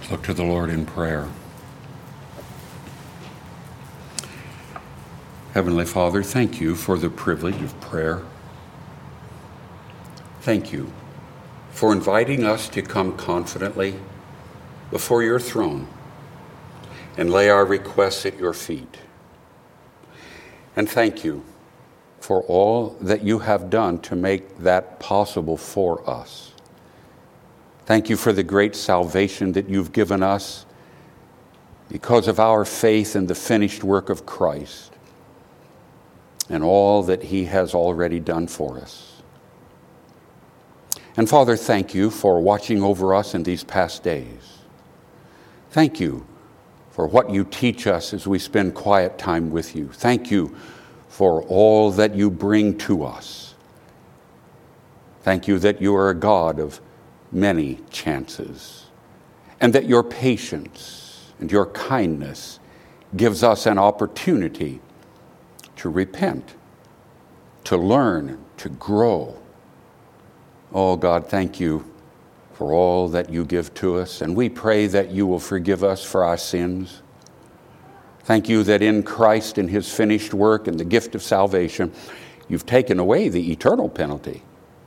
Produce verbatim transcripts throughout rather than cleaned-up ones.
Look to the Lord in prayer. Heavenly Father, thank you for the privilege of prayer. Thank you for inviting us to come confidently before your throne and lay our requests at your feet. And thank you for all that you have done to make that possible for us. Thank you for the great salvation that you've given us because of our faith in the finished work of Christ and all that he has already done for us. And Father, thank you for watching over us in these past days. Thank you for what you teach us as we spend quiet time with you. Thank you for all that you bring to us. Thank you that you are a God of many chances, and that your patience and your kindness gives us an opportunity to repent, to learn, to grow. Oh God, thank you for all that you give to us, and we pray that you will forgive us for our sins. Thank you that in Christ and his finished work and the gift of salvation, you've taken away the eternal penalty.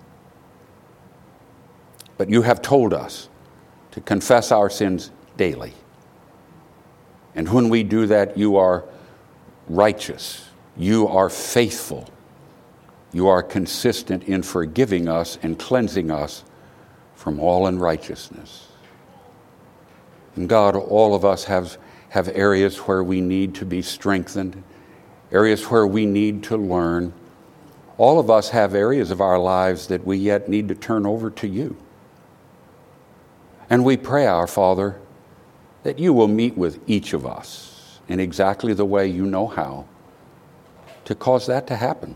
But you have told us to confess our sins daily. And when we do that, you are righteous. You are faithful. You are consistent in forgiving us and cleansing us from all unrighteousness. And God, all of us have, have areas where we need to be strengthened, areas where we need to learn. All of us have areas of our lives that we yet need to turn over to you. And we pray, our Father, that you will meet with each of us in exactly the way you know how to cause that to happen.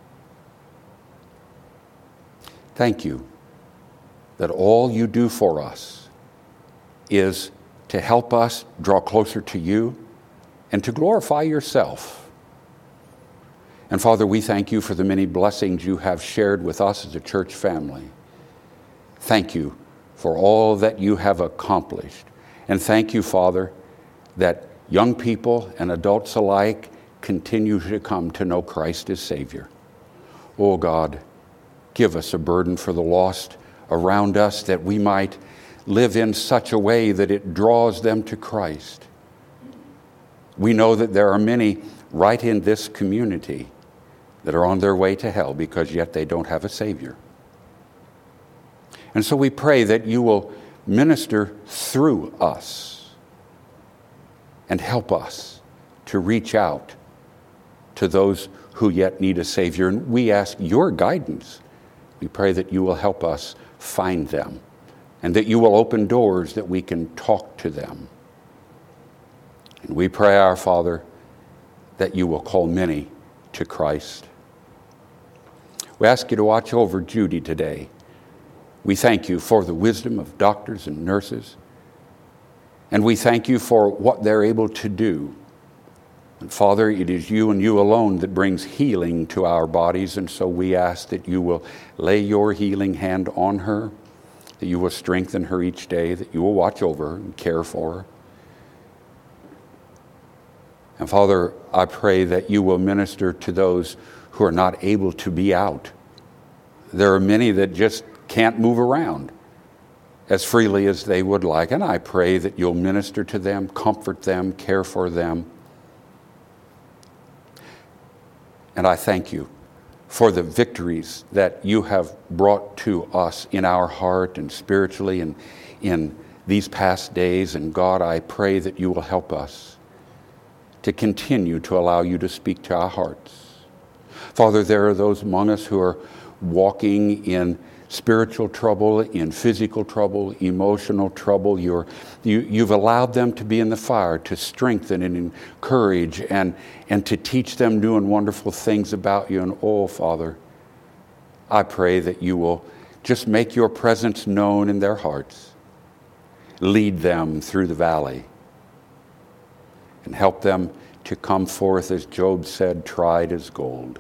Thank you that all you do for us is to help us draw closer to you and to glorify yourself. And Father, we thank you for the many blessings you have shared with us as a church family. Thank you for all that you have accomplished. And thank you, Father, that young people and adults alike continue to come to know Christ as Savior. Oh God, give us a burden for the lost around us that we might live in such a way that it draws them to Christ. We know that there are many right in this community that are on their way to hell because yet they don't have a Savior. And so we pray that you will minister through us and help us to reach out to those who yet need a Savior. And we ask your guidance. We pray that you will help us find them and that you will open doors that we can talk to them. And we pray, our Father, that you will call many to Christ. We ask you to watch over Judy today. We thank you for the wisdom of doctors and nurses, and we thank you for what they're able to do. And Father, it is you and you alone that brings healing to our bodies, and so we ask that you will lay your healing hand on her, that you will strengthen her each day, that you will watch over her and care for her. And Father, I pray that you will minister to those who are not able to be out. There are many that just can't move around as freely as they would like. And I pray that you'll minister to them, comfort them, care for them. And I thank you for the victories that you have brought to us in our heart and spiritually and in these past days. And God, I pray that you will help us to continue to allow you to speak to our hearts. Father, there are those among us who are walking in spiritual trouble, in physical trouble, emotional trouble. You're, you, you've allowed them to be in the fire to strengthen and encourage and, and to teach them new and wonderful things about you. And oh, Father, I pray that you will just make your presence known in their hearts. Lead them through the valley and help them to come forth, as Job said, tried as gold.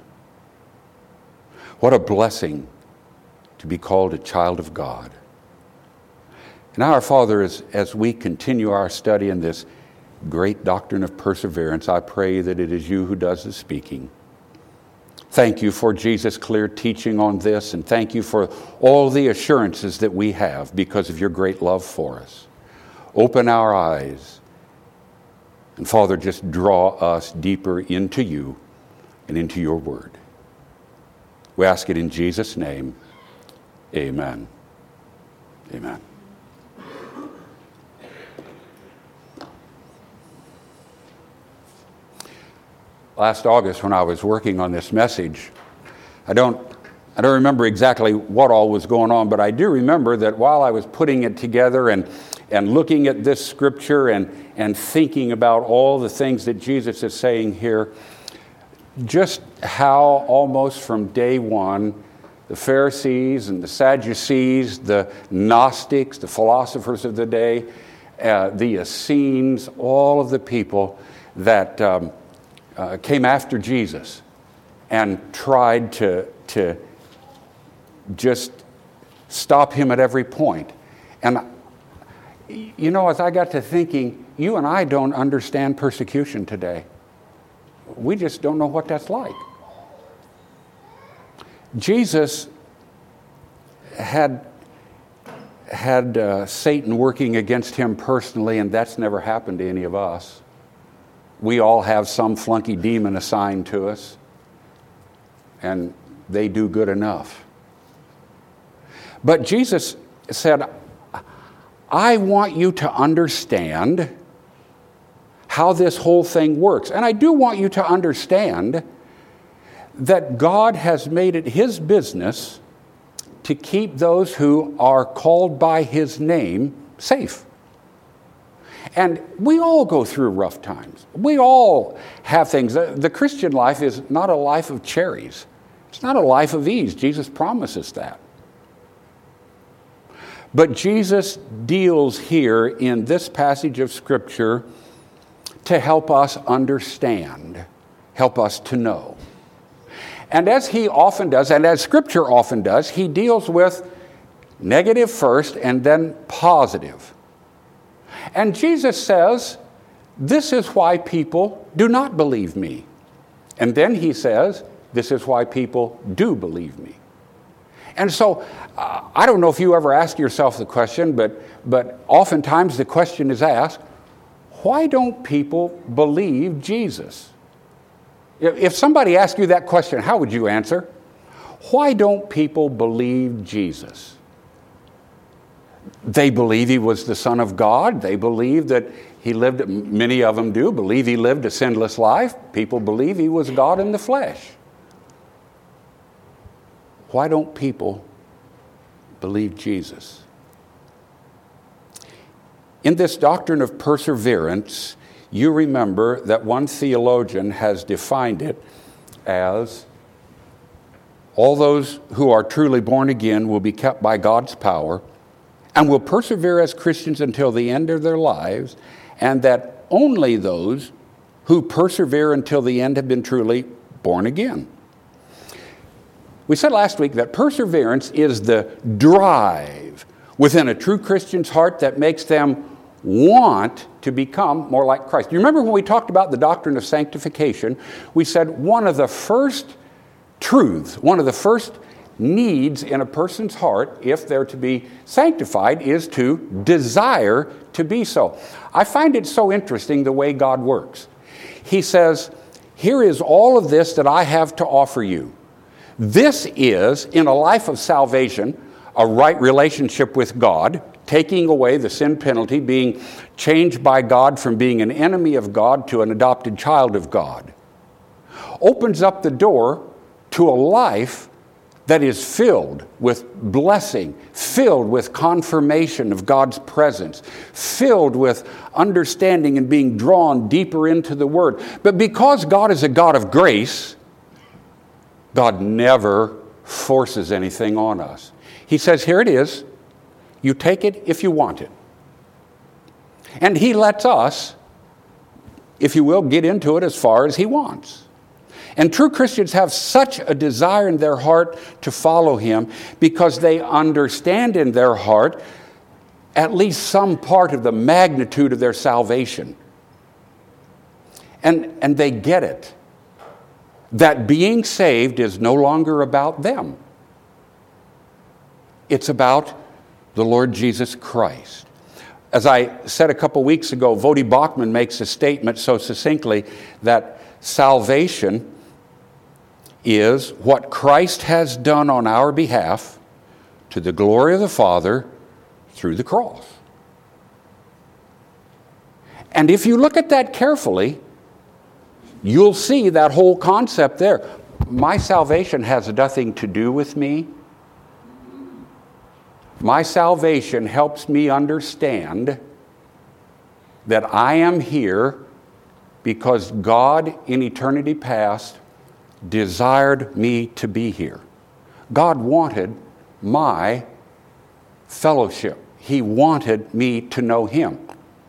What a blessing to be called a child of God. Now, our Father, as, as we continue our study in this great doctrine of perseverance, I pray that it is you who does the speaking. Thank you for Jesus' clear teaching on this, and thank you for all the assurances that we have because of your great love for us. Open our eyes, and Father, just draw us deeper into you and into your word. We ask it in Jesus' name. Amen. Amen. Last August, when I was working on this message, I don't, I don't remember exactly what all was going on, but I do remember that while I was putting it together and, and looking at this scripture and, and thinking about all the things that Jesus is saying here, just how almost from day one, the Pharisees and the Sadducees, the Gnostics, the philosophers of the day, uh, the Essenes, all of the people that um, uh, came after Jesus and tried to, to just stop him at every point. And, you know, as I got to thinking, you and I don't understand persecution today. We just don't know what that's like. Jesus had, had uh, Satan working against him personally, and that's never happened to any of us. We all have some flunky demon assigned to us, and they do good enough. But Jesus said, I want you to understand how this whole thing works. And I do want you to understand that God has made it his business to keep those who are called by his name safe. And we all go through rough times. We all have things. The Christian life is not a life of cherries. It's not a life of ease. Jesus promises that. But Jesus deals here in this passage of Scripture to help us understand, help us to know. And as he often does, and as Scripture often does, he deals with negative first and then positive. And Jesus says, this is why people do not believe me. And then he says, this is why people do believe me. And so, uh, I don't know if you ever ask yourself the question, but, but oftentimes the question is asked, why don't people believe Jesus? If somebody asked you that question, how would you answer? Why don't people believe Jesus? They believe he was the Son of God. They believe that he lived, many of them do, believe he lived a sinless life. People believe he was God in the flesh. Why don't people believe Jesus? In this doctrine of perseverance, you remember that one theologian has defined it as all those who are truly born again will be kept by God's power and will persevere as Christians until the end of their lives, and that only those who persevere until the end have been truly born again. We said last week that perseverance is the drive within a true Christian's heart that makes them want to become more like Christ. You remember when we talked about the doctrine of sanctification, we said one of the first truths, one of the first needs in a person's heart, if they're to be sanctified, is to desire to be so. I find it so interesting the way God works. He says, here is all of this that I have to offer you. This is, in a life of salvation, a right relationship with God, taking away the sin penalty, being changed by God from being an enemy of God to an adopted child of God. Opens up the door to a life that is filled with blessing, filled with confirmation of God's presence, filled with understanding and being drawn deeper into the Word. But because God is a God of grace, God never forces anything on us. He says, here it is. You take it if you want it. And he lets us, if you will, get into it as far as he wants. And true Christians have such a desire in their heart to follow him because they understand in their heart at least some part of the magnitude of their salvation. And, and they get it. That being saved is no longer about them. It's about the Lord Jesus Christ. As I said a couple weeks ago, Voddie Baucham makes a statement so succinctly that salvation is what Christ has done on our behalf to the glory of the Father through the cross. And if you look at that carefully, you'll see that whole concept there. My salvation has nothing to do with me. My salvation helps me understand that I am here because God in eternity past desired me to be here. God wanted my fellowship. He wanted me to know Him.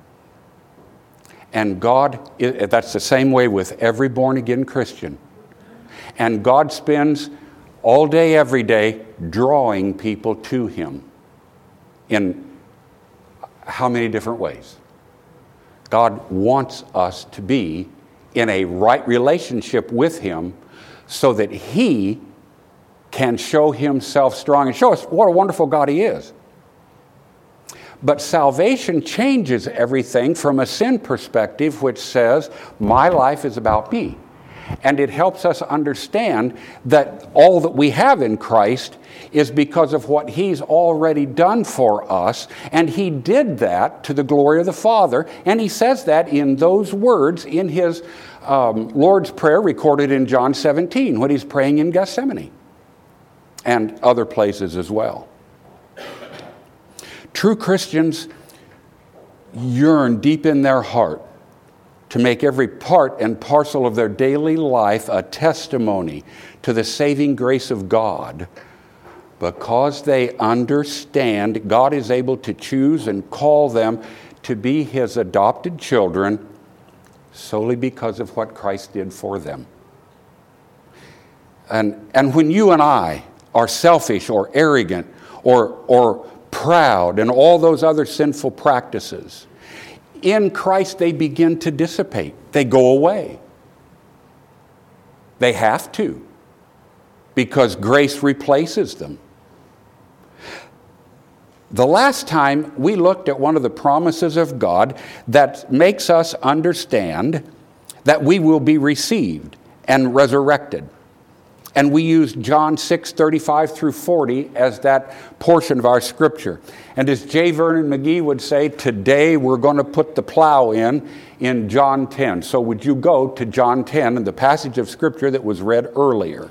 And God, that's the same way with every born-again Christian. And God spends all day, every day, drawing people to Him. In how many different ways? God wants us to be in a right relationship with Him so that He can show Himself strong and show us what a wonderful God He is. But salvation changes everything from a sin perspective, which says, my life is about me. And it helps us understand that all that we have in Christ is because of what He's already done for us. And He did that to the glory of the Father. And He says that in those words in His um, Lord's Prayer recorded in John seventeen when He's praying in Gethsemane and other places as well. True Christians yearn deep in their heart to make every part and parcel of their daily life a testimony to the saving grace of God, because they understand God is able to choose and call them to be His adopted children solely because of what Christ did for them. And, and when you and I are selfish or arrogant or, or proud and all those other sinful practices, in Christ they begin to dissipate. They go away. They have to, because grace replaces them. The last time we looked at one of the promises of God that makes us understand that we will be received and resurrected. And we used John six, thirty-five through forty as that portion of our scripture. And as J. Vernon McGee would say, today we're going to put the plow in, in John ten. So would you go to John ten and the passage of scripture that was read earlier.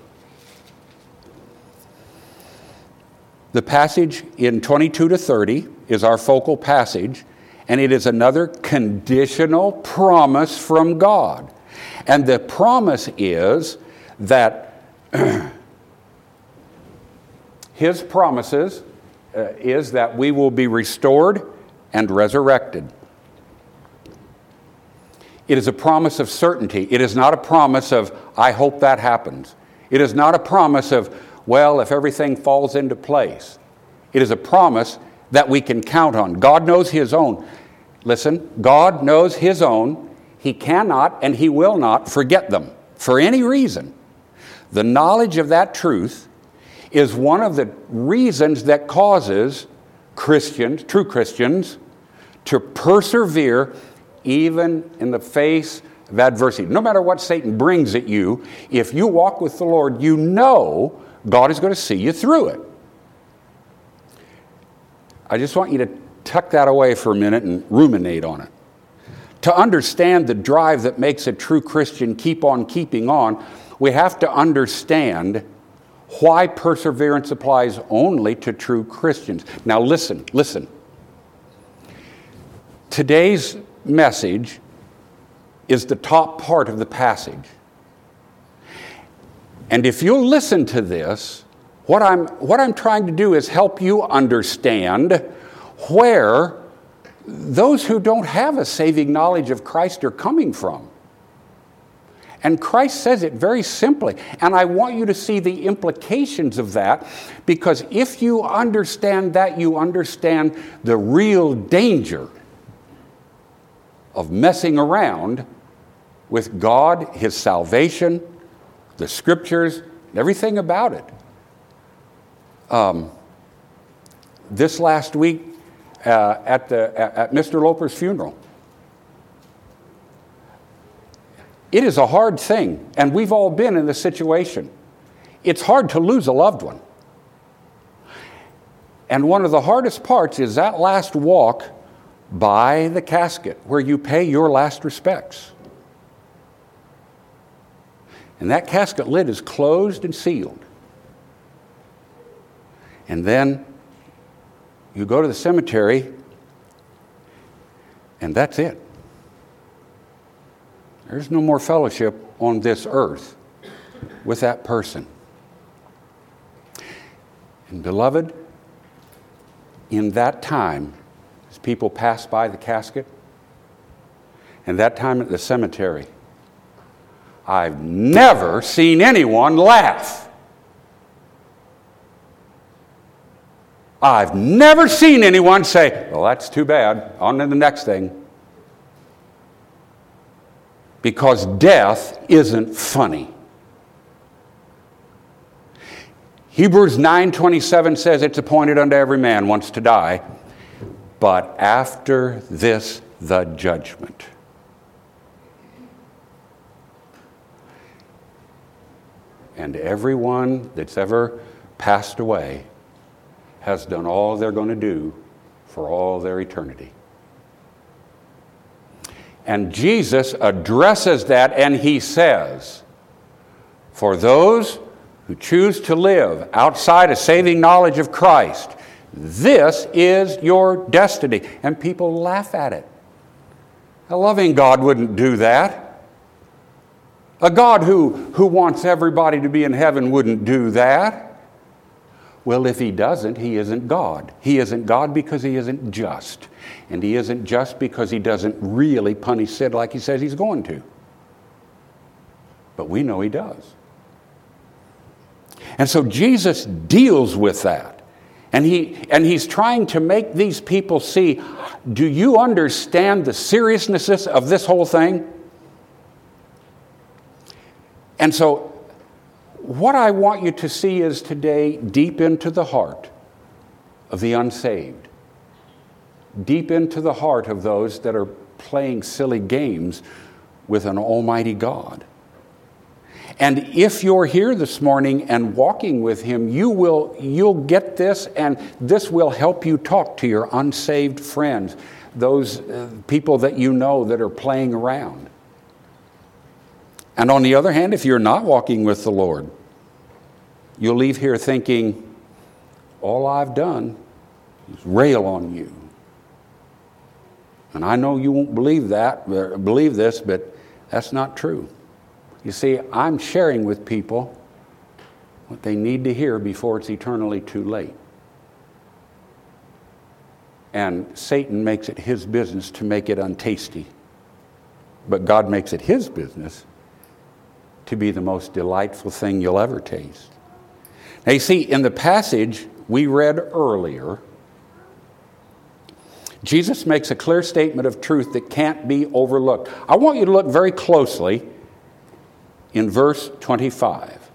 The passage in twenty-two to thirty is our focal passage, and it is another conditional promise from God. And the promise is that His promises uh, is that we will be restored and resurrected. It is a promise of certainty. It is not a promise of, I hope that happens. It is not a promise of, well, if everything falls into place. It is a promise that we can count on. God knows His own. Listen, God knows His own. He cannot and He will not forget them for any reason. The knowledge of that truth is one of the reasons that causes Christians, true Christians, to persevere even in the face of adversity. No matter what Satan brings at you, if you walk with the Lord, you know God is going to see you through it. I just want you to tuck that away for a minute and ruminate on it. To understand the drive that makes a true Christian keep on keeping on, we have to understand why perseverance applies only to true Christians. Now listen, listen. Today's message is the top part of the passage. And if you'll listen to this, what I'm, what I'm trying to do is help you understand where those who don't have a saving knowledge of Christ are coming from. And Christ says it very simply. And I want you to see the implications of that, because if you understand that, you understand the real danger of messing around with God, His salvation, the Scriptures, everything about it. Um, this last week uh, at the at Mister Loper's funeral, it is a hard thing, and we've all been in this situation. It's hard to lose a loved one. And one of the hardest parts is that last walk by the casket where you pay your last respects. And that casket lid is closed and sealed. And then you go to the cemetery, and that's it. There's no more fellowship on this earth with that person. And beloved, in that time, as people pass by the casket, and that time at the cemetery, I've never seen anyone laugh. I've never seen anyone say, well, that's too bad, on to the next thing. Because death isn't funny. Hebrews nine twenty-seven says it's appointed unto every man once to die, but after this the judgment. And everyone that's ever passed away has done all they're going to do for all their eternity. And Jesus addresses that, and He says, for those who choose to live outside a saving knowledge of Christ, this is your destiny. And people laugh at it. A loving God wouldn't do that. A God who, who wants everybody to be in heaven wouldn't do that. Well, if He doesn't, He isn't God. He isn't God because He isn't just. And He isn't just because He doesn't really punish sin like He says He's going to. But we know He does. And so Jesus deals with that. And, he, and He's trying to make these people see, do you understand the seriousness of this whole thing? And so what I want you to see is today deep into the heart of the unsaved, deep into the heart of those that are playing silly games with an almighty God. And if you're here this morning and walking with Him, you will, you'll get this, and this will help you talk to your unsaved friends, those uh, people that you know that are playing around. And on the other hand, if you're not walking with the Lord, you'll leave here thinking, all I've done is rail on you. And I know you won't believe that, believe this, but that's not true. You see, I'm sharing with people what they need to hear before it's eternally too late. And Satan makes it his business to make it untasty. But God makes it His business to be the most delightful thing you'll ever taste. Now you see, in the passage we read earlier, Jesus makes a clear statement of truth that can't be overlooked. I want you to look very closely in verse twenty-five.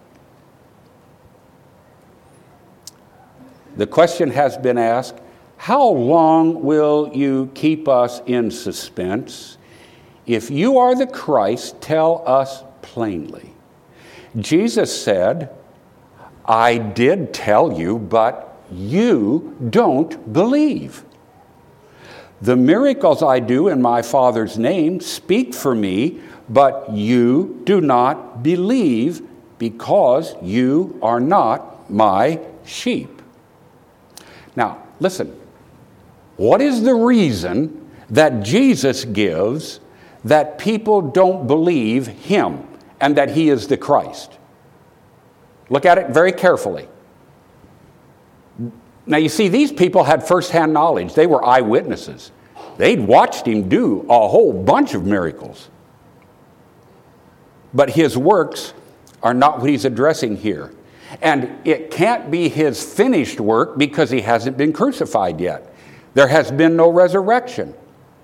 The question has been asked, how long will you keep us in suspense? If you are the Christ, tell us plainly. Jesus said, I did tell you, but you don't believe. The miracles I do in my Father's name speak for me, but you do not believe because you are not my sheep. Now, listen. What is the reason that Jesus gives that people don't believe Him and that He is the Christ? Look at it very carefully. Now you see, these people had firsthand knowledge. They were eyewitnesses. They'd watched Him do a whole bunch of miracles. but his works are not what he's addressing here. And it can't be his finished work because he hasn't been crucified yet. There has been no resurrection.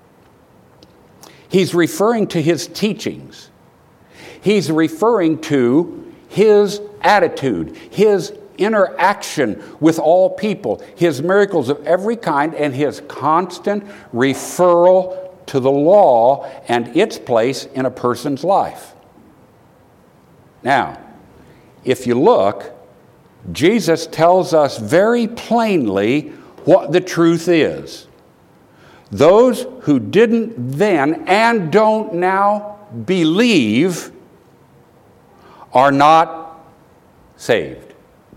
He's referring to his teachings. He's referring to his attitude, his interaction with all people, his miracles of every kind, and his constant referral to the law and its place in a person's life. Now, if you look, Jesus tells us very plainly what the truth is. Those who didn't then and don't now believe are not saved.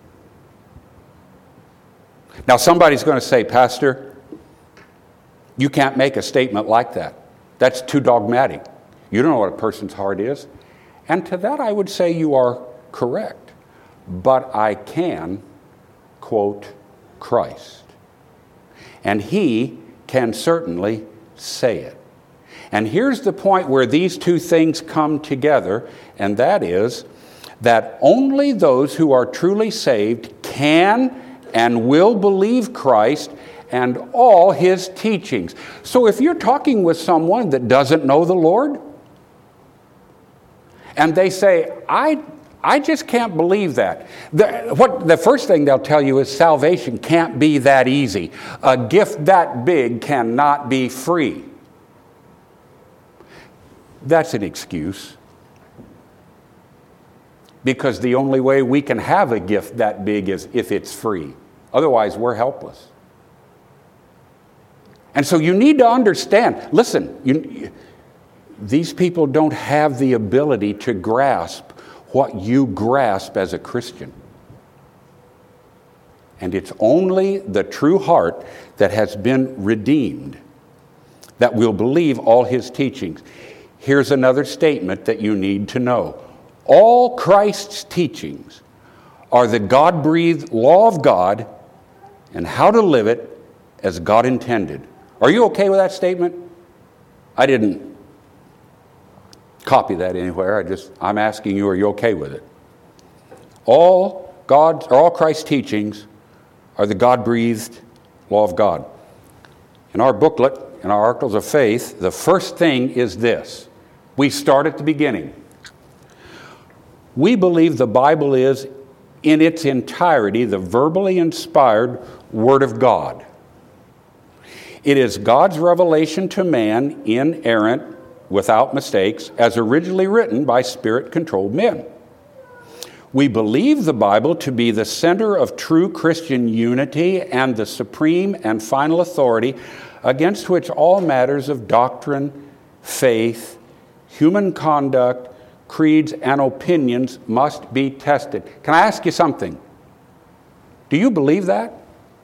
Now somebody's going to say, Pastor, you can't make a statement like that. That's too dogmatic. You don't know what a person's heart is. And to that I would say you are correct. But I can quote Christ. And he can certainly say it. And here's the point where these two things come together, and that is that only those who are truly saved can and will believe Christ and all his teachings. So if you're talking with someone that doesn't know the Lord, and they say, I I just can't believe that. The, what, the first thing they'll tell you is salvation can't be that easy. A gift that big cannot be free. That's an excuse. Because the only way we can have a gift that big is if it's free. Otherwise, we're helpless. And so you need to understand, listen, you, these people don't have the ability to grasp what you grasp as a Christian. And it's only the true heart that has been redeemed that will believe all his teachings. Here's another statement that you need to know. All Christ's teachings are the God-breathed law of God and how to live it as God intended. Are you okay with that statement? I didn't copy that anywhere. I just, I'm asking you, are you okay with it? All God's, or all Christ's teachings are the God-breathed law of God. In our booklet, in our Articles of Faith, the first thing is this. We start at the beginning. We believe the Bible is, in its entirety, the verbally inspired Word of God. It is God's revelation to man, inerrant, without mistakes, as originally written by Spirit-controlled men. We believe the Bible to be the center of true Christian unity and the supreme and final authority against which all matters of doctrine, faith, human conduct, creeds, and opinions must be tested. Can I ask you something? Do you believe that?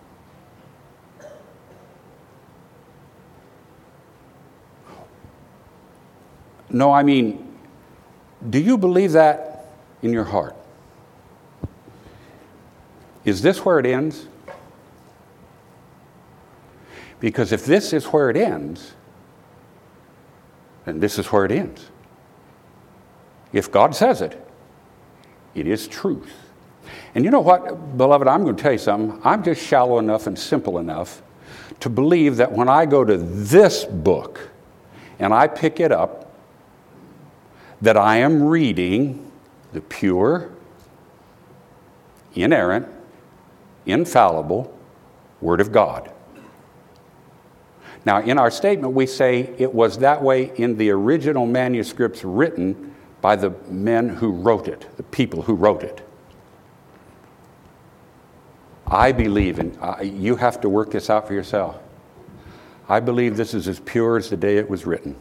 No, I mean, do you believe that in your heart? Is this where it ends? Because if this is where it ends, then this is where it ends. If God says it, it is truth. And you know what, beloved, I'm going to tell you something. I'm just shallow enough and simple enough to believe that when I go to this book and I pick it up, that I am reading the pure, inerrant, infallible Word of God. Now, in our statement, we say it was that way in the original manuscripts written by the men who wrote it, the people who wrote it. I believe in, uh, you have to work this out for yourself. I believe this is as pure as the day it was written.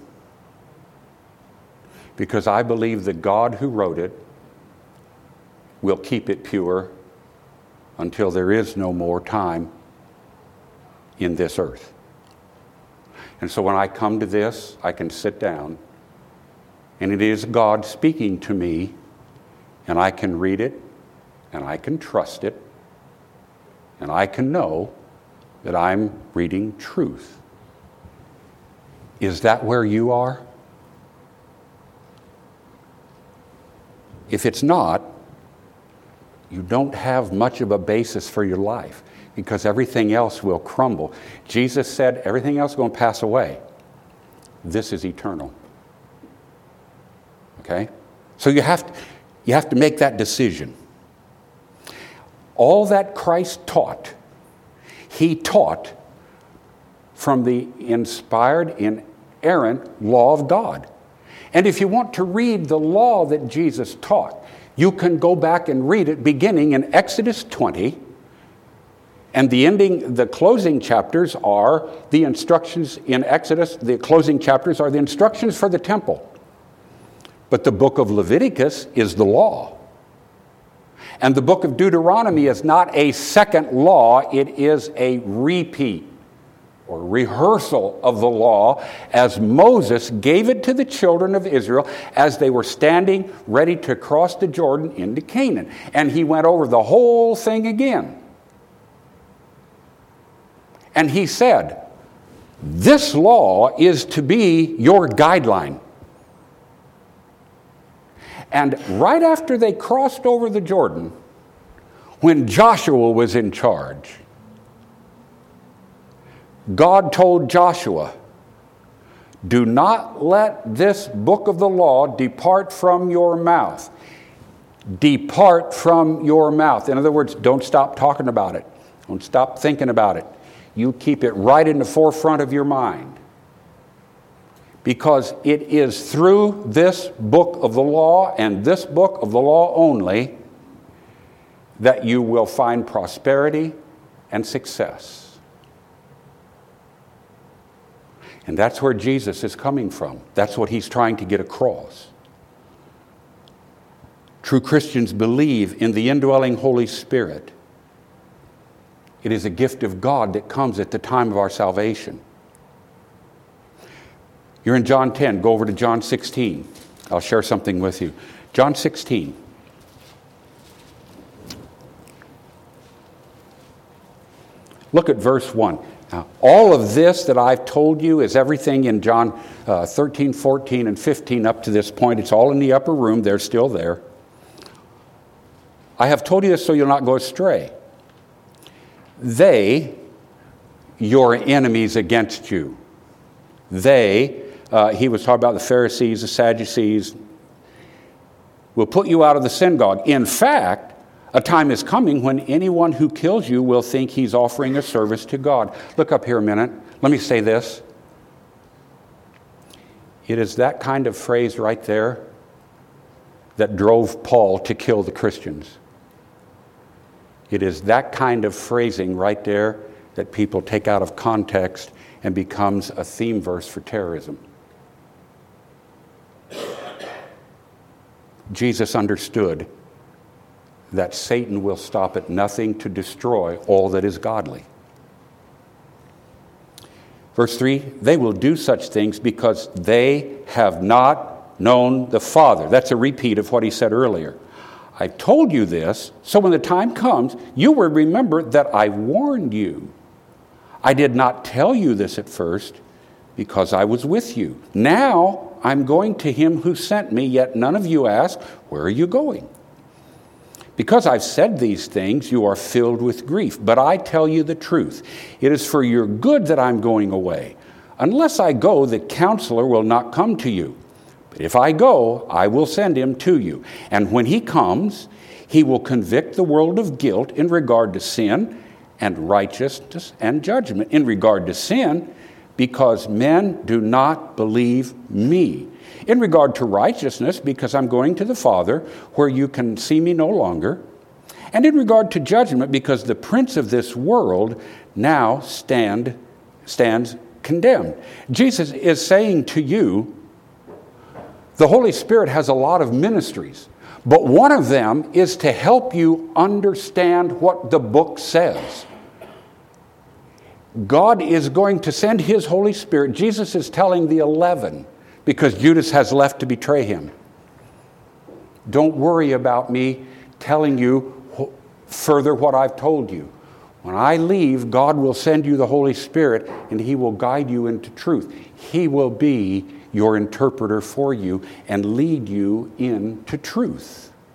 Because I believe the God who wrote it will keep it pure until there is no more time in this earth. And so when I come to this, I can sit down, and it is God speaking to me, and I can read it, and I can trust it, and I can know that I'm reading truth. Is that where you are? If it's not, you don't have much of a basis for your life, because everything else will crumble. Jesus said everything else is going to pass away. This is eternal. Okay? So you have to, you have to make that decision. All that Christ taught, he taught from the inspired, inerrant law of God. And if you want to read the law that Jesus taught, you can go back and read it beginning in Exodus twenty. And the ending, the closing chapters are the instructions in Exodus. The closing chapters are the instructions for the temple. But the book of Leviticus is the law. And the book of Deuteronomy is not a second law. It is a repeat or rehearsal of the law as Moses gave it to the children of Israel as they were standing ready to cross the Jordan into Canaan. And he went over the whole thing again. And he said, this law is to be your guideline. And right after they crossed over the Jordan, when Joshua was in charge, God told Joshua, do not let this book of the law depart from your mouth. Depart from your mouth. In other words, don't stop talking about it. Don't stop thinking about it. You keep it right in the forefront of your mind. Because it is through this book of the law and this book of the law only that you will find prosperity and success. And that's where Jesus is coming from. That's what he's trying to get across. True Christians believe in the indwelling Holy Spirit. It is a gift of God that comes at the time of our salvation. You're in John ten. Go over to John sixteen. I'll share something with you. John sixteen. Look at verse one. Now, all of this that I've told you is everything in John uh, thirteen, fourteen, and fifteen up to this point. It's all in the upper room. They're still there. I have told you this so you'll not go astray. They, your enemies against you. They, uh, he was talking about the Pharisees, the Sadducees, will put you out of the synagogue. In fact, a time is coming when anyone who kills you will think he's offering a service to God. Look up here a minute. Let me say this. It is that kind of phrase right there that drove Paul to kill the Christians. It is that kind of phrasing right there that people take out of context and becomes a theme verse for terrorism. Jesus understood that Satan will stop at nothing to destroy all that is godly. Verse three, they will do such things because they have not known the Father. That's a repeat of what he said earlier. I told you this, so when the time comes, you will remember that I warned you. I did not tell you this at first because I was with you. Now I'm going to him who sent me, yet none of you ask, where are you going? Because I've said these things, you are filled with grief. But I tell you the truth. It is for your good that I'm going away. Unless I go, the counselor will not come to you. But if I go, I will send him to you. And when he comes, he will convict the world of guilt in regard to sin and righteousness and judgment. In regard to sin, because men do not believe me. In regard to righteousness, because I'm going to the Father, where you can see me no longer. And in regard to judgment, because the prince of this world now stand, stands condemned. Jesus is saying to you, the Holy Spirit has a lot of ministries, but one of them is to help you understand what the book says. God is going to send his Holy Spirit. Jesus is telling the eleven, because Judas has left to betray him. Don't worry about me telling you further what I've told you. When I leave, God will send you the Holy Spirit, and he will guide you into truth. He will be your interpreter for you and lead you into truth.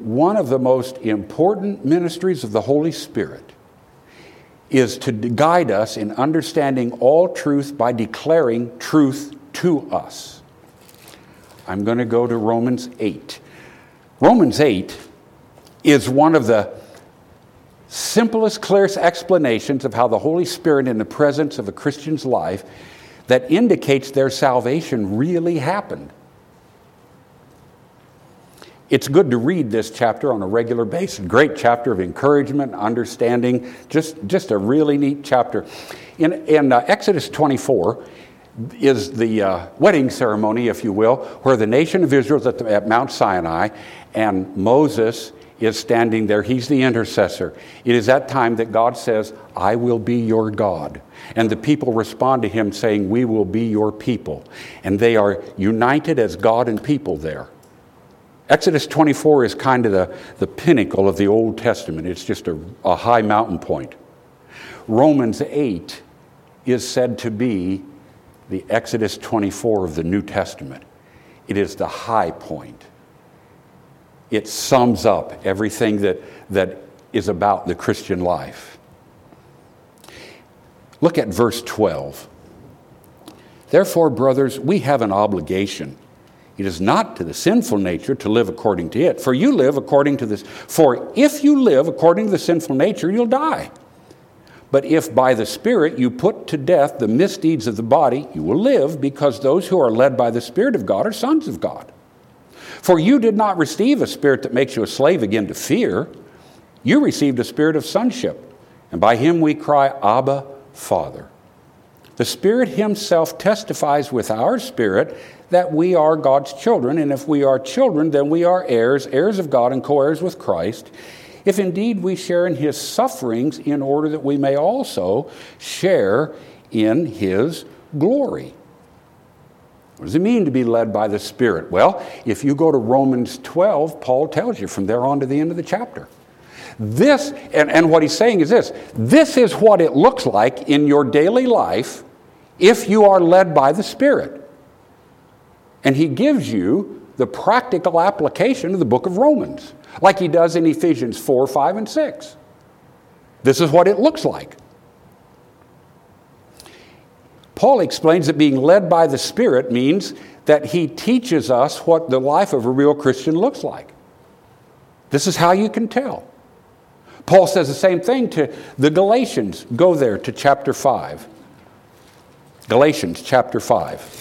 one of the most important ministries of the Holy Spirit is to guide us in understanding all truth by declaring truth to us. I'm going to go to Romans eight. Romans eight is one of the simplest, clearest explanations of how the Holy Spirit in the presence of a Christian's life that indicates their salvation really happened. It's good to read this chapter on a regular basis. Great chapter of encouragement, understanding, just, just a really neat chapter. In, in uh, Exodus twenty-four is the uh, wedding ceremony, if you will, where the nation of Israel is at, the, at Mount Sinai, and Moses is standing there. He's the intercessor. It is that time that God says, I will be your God. And the people respond to him saying, we will be your people. And they are united as God and people there. Exodus twenty-four is kind of the, the pinnacle of the Old Testament. It's just a, a high mountain point. Romans eight is said to be the Exodus twenty-four of the New Testament. It is the high point. It sums up everything that, that is about the Christian life. Look at verse twelve. Therefore, brothers, we have an obligation. It is not to the sinful nature to live according to it. For you live according to this. For if you live according to the sinful nature, you'll die. But if by the Spirit you put to death the misdeeds of the body, you will live, because those who are led by the Spirit of God are sons of God. For you did not receive a spirit that makes you a slave again to fear. You received a spirit of sonship, and by him we cry, Abba, Father. The Spirit himself testifies with our spirit that we are God's children, and if we are children, then we are heirs, heirs of God and co-heirs with Christ, if indeed we share in his sufferings, in order that we may also share in his glory. What does it mean to be led by the Spirit? Well, if you go to Romans twelve, Paul tells you from there on to the end of the chapter. This, and, and what he's saying is this, this is what it looks like in your daily life if you are led by the Spirit. And he gives you the practical application of the book of Romans, like he does in Ephesians four, five, and six. This is what it looks like. Paul explains that being led by the Spirit means that he teaches us what the life of a real Christian looks like. This is how you can tell. Paul says the same thing to the Galatians. Go there to chapter five. Galatians chapter five.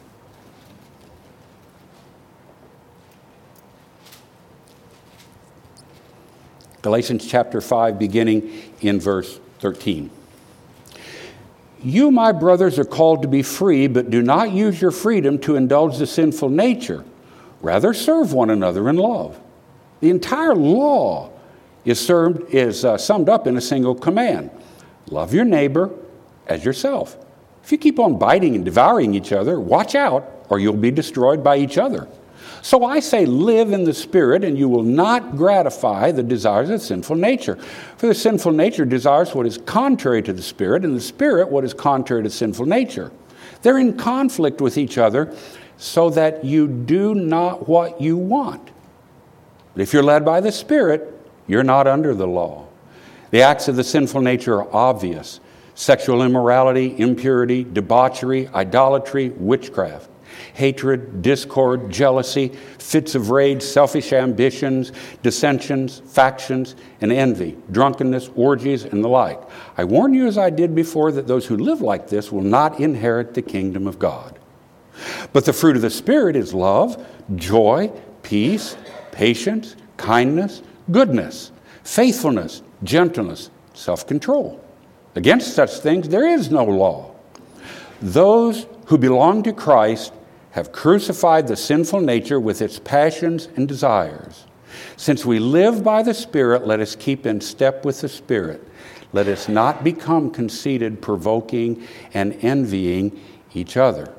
Galatians chapter five, beginning in verse thirteen. You, my brothers, are called to be free, but do not use your freedom to indulge the sinful nature. Rather, serve one another in love. The entire law is, served, is uh, summed up in a single command. Love your neighbor as yourself. If you keep on biting and devouring each other, watch out, or you'll be destroyed by each other. So I say, live in the Spirit, and you will not gratify the desires of the sinful nature. For the sinful nature desires what is contrary to the Spirit, and the Spirit what is contrary to sinful nature. They're in conflict with each other, so that you do not what you want. But if you're led by the Spirit, you're not under the law. The acts of the sinful nature are obvious: sexual immorality, impurity, debauchery, idolatry, witchcraft, hatred, discord, jealousy, fits of rage, selfish ambitions, dissensions, factions, and envy, drunkenness, orgies, and the like. I warn you, as I did before, that those who live like this will not inherit the kingdom of God. But the fruit of the Spirit is love, joy, peace, patience, kindness, goodness, faithfulness, gentleness, self-control. Against such things there is no law. Those who belong to Christ have crucified the sinful nature with its passions and desires. Since we live by the Spirit, let us keep in step with the Spirit. Let us not become conceited, provoking, and envying each other.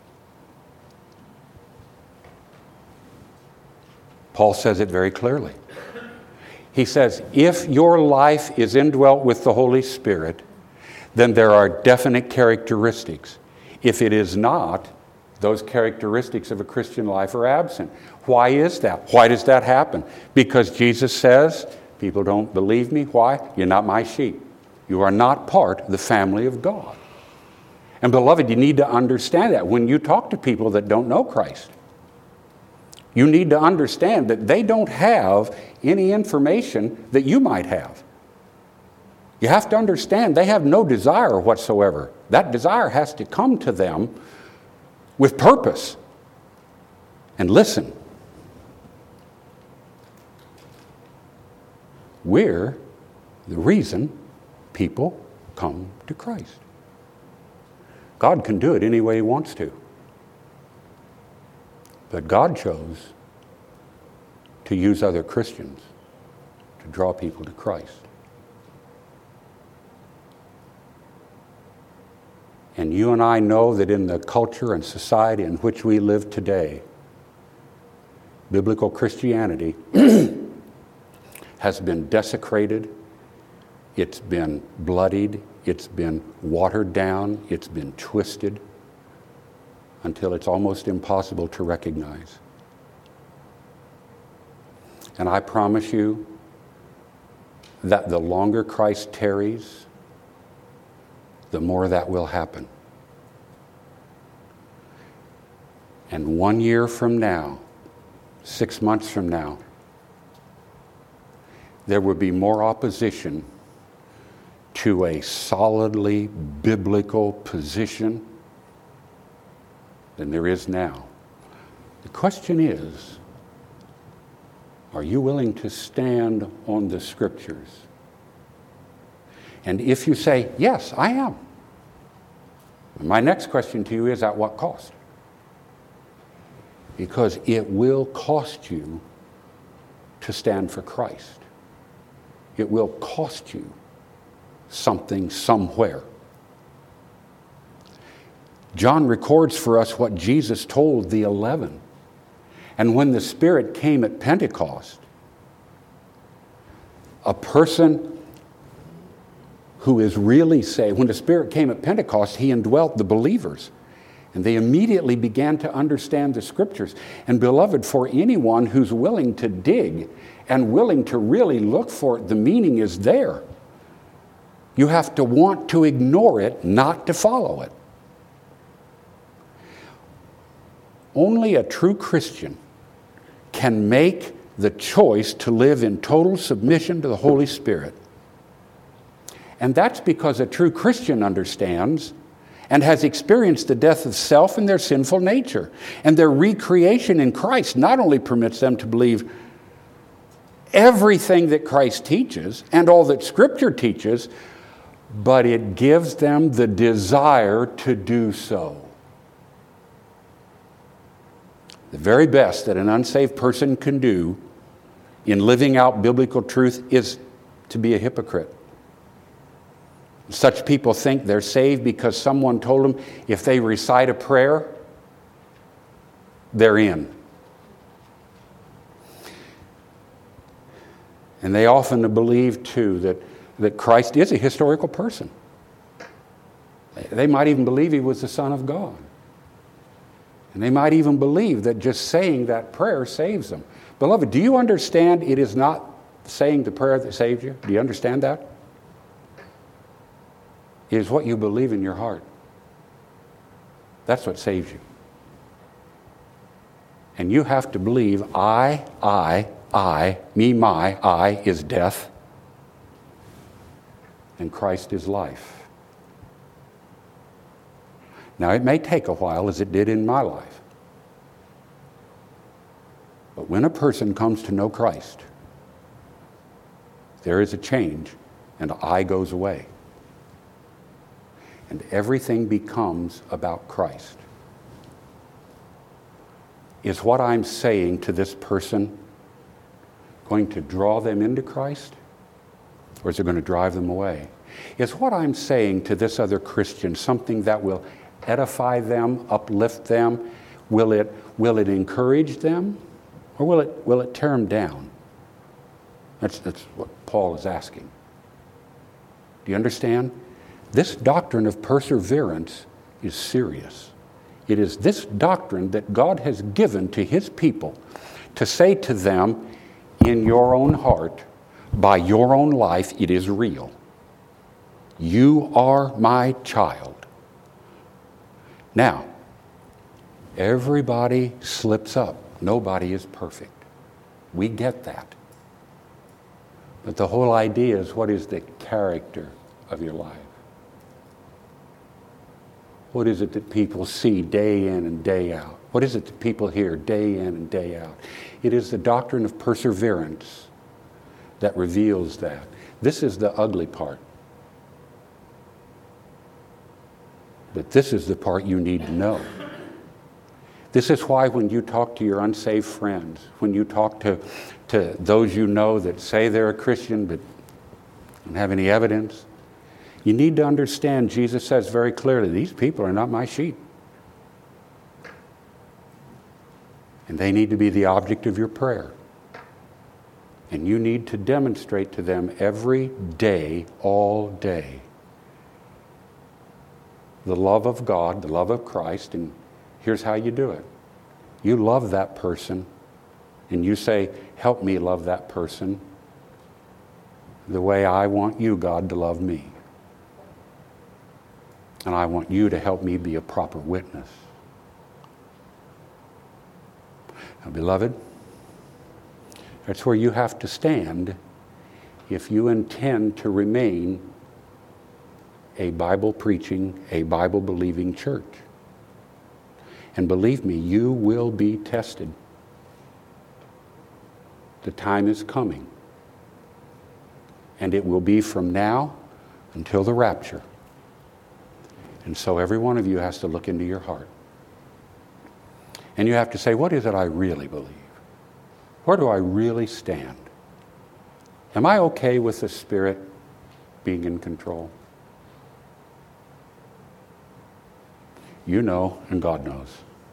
Paul says it very clearly. He says, if your life is indwelt with the Holy Spirit, then there are definite characteristics. If it is not, those characteristics of a Christian life are absent. Why is that? Why does that happen? Because Jesus says, people don't believe me. Why? You're not my sheep. You are not part of the family of God. And beloved, you need to understand that when you talk to people that don't know Christ. You need to understand that they don't have any information that you might have. You have to understand they have no desire whatsoever. That desire has to come to them with purpose. And listen, we're the reason people come to Christ. God can do it any way He wants to. But God chose to use other Christians to draw people to Christ. And you and I know that in the culture and society in which we live today, biblical Christianity has been desecrated, it's been bloodied, it's been watered down, it's been twisted until it's almost impossible to recognize. And I promise you that the longer Christ tarries, the more that will happen. And one year from now, six months from now, there will be more opposition to a solidly biblical position than there is now. The question is, are you willing to stand on the Scriptures? And if you say, yes, I am, my next question to you is, at what cost? Because it will cost you to stand for Christ. It will cost you something somewhere. John records for us what Jesus told the eleven. And when the Spirit came at Pentecost, a person who is really saved, when the Spirit came at Pentecost, He indwelt the believers. And they immediately began to understand the Scriptures. And beloved, for anyone who's willing to dig and willing to really look for it, the meaning is there. You have to want to ignore it, not to follow it. Only a true Christian can make the choice to live in total submission to the Holy Spirit. And that's because a true Christian understands and has experienced the death of self and their sinful nature. And their recreation in Christ not only permits them to believe everything that Christ teaches and all that Scripture teaches, but it gives them the desire to do so. The very best that an unsaved person can do in living out biblical truth is to be a hypocrite. Such people think they're saved because someone told them if they recite a prayer, they're in. And they often believe, too, that, that Christ is a historical person. They might even believe He was the Son of God. And they might even believe that just saying that prayer saves them. Beloved, do you understand it is not saying the prayer that saves you? Do you understand that? It is what you believe in your heart. That's what saves you. And you have to believe I, I, I, me, my, I is death, and Christ is life. Now, it may take a while, as it did in my life. But when a person comes to know Christ, there is a change, and I goes away. And everything becomes about Christ. Is what I'm saying to this person going to draw them into Christ? Or is it going to drive them away? Is what I'm saying to this other Christian something that will edify them, uplift them? Will it, will it encourage them? Or will it, will it tear them down? That's, that's what Paul is asking. Do you understand? This doctrine of perseverance is serious. It is this doctrine that God has given to his people to say to them, in your own heart, by your own life, it is real. You are my child. Now, everybody slips up. Nobody is perfect. We get that. But the whole idea is, what is the character of your life? What is it that people see day in and day out? What is it that people hear day in and day out? It is the doctrine of perseverance that reveals that. This is the ugly part. But this is the part you need to know. This is why when you talk to your unsaved friends, when you talk to, to those you know that say they're a Christian but don't have any evidence, you need to understand, Jesus says very clearly, these people are not my sheep. And they need to be the object of your prayer. And you need to demonstrate to them every day, all day, the love of God, the love of Christ, and here's how you do it. You love that person, and you say, help me love that person the way I want you, God, to love me. And I want you to help me be a proper witness. Now, beloved, that's where you have to stand if you intend to remain a Bible-preaching, a Bible-believing church. And believe me, you will be tested. The time is coming. And it will be from now until the rapture. And so every one of you has to look into your heart. And you have to say, what is it I really believe? Where do I really stand? Am I okay with the Spirit being in control? You know, and God knows.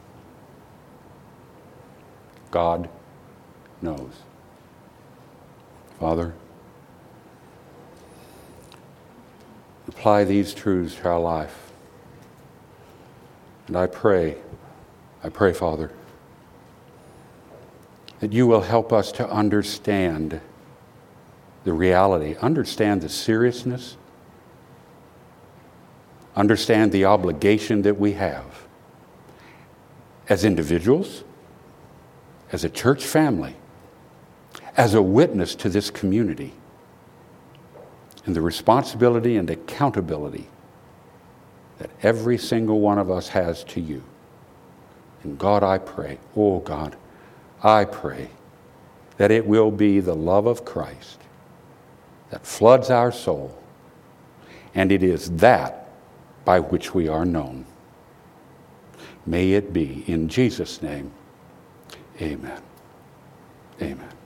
God knows. Father, apply these truths to our life. And I pray, I pray, Father, that you will help us to understand the reality, understand the seriousness, understand the obligation that we have as individuals, as a church family, as a witness to this community, and the responsibility and accountability that every single one of us has to you. And God, I pray, oh God, I pray that it will be the love of Christ that floods our soul, and it is that by which we are known. May it be in Jesus' name. Amen. Amen.